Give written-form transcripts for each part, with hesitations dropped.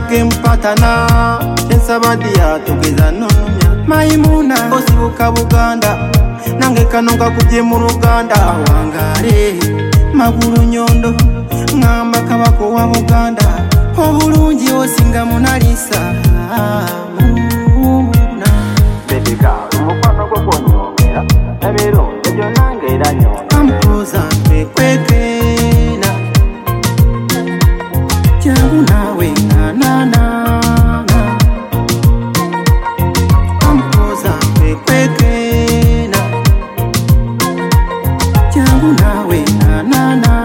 game partner ensabadiya tugeza nomya Maimuna osibuka Buganda nange kanonga kuje mu Ruganda wangare magulu nyondo ngamba kabako wa Buganda obulungi osinga munalisa muna baby girl umukwano gwo gwonyomera ebirungi byo nange era nyona ampoza kwekena jangu nawe na ampoza kwekena jangu nawe na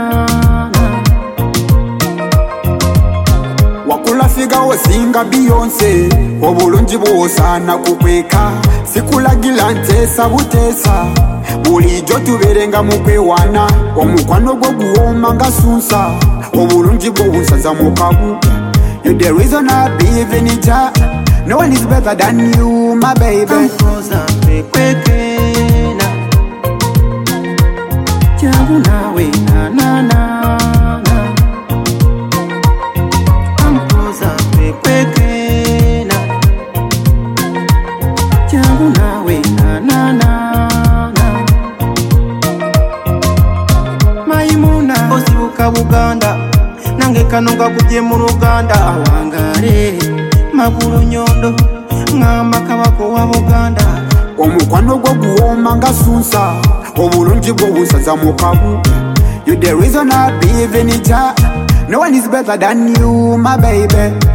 wakula figa osinga Beyonce obulungi bwosana kukweka sikulagila ntesa butesa bulijjo tuberenga mu kwewana omukwano gwo guwoma nga sunsa obulungi bwo bunsaza mu kabu. You're the reason I believe in it. No one is better than you, my baby. ampoza kwekena jangu nawe na ampoza kwekena jangu nawe na Maimuna osibuka Buganda nange kanonga kuje mu Ruganda wangare magulu nyondo ngamba kabako wa Buganda omukwano gwo guwoma nga sunsa obulungi bwo bunsaza mu kabu. You're the reason I believe in it. No one is better than you, my baby.